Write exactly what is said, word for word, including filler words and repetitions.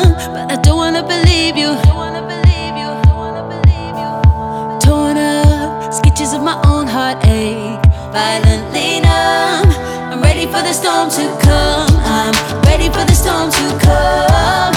young, but I don't wanna believe you. Torn up, sketches of my own heartache, violently numb. I'm ready for the storm to come. I'm ready for the storm to come.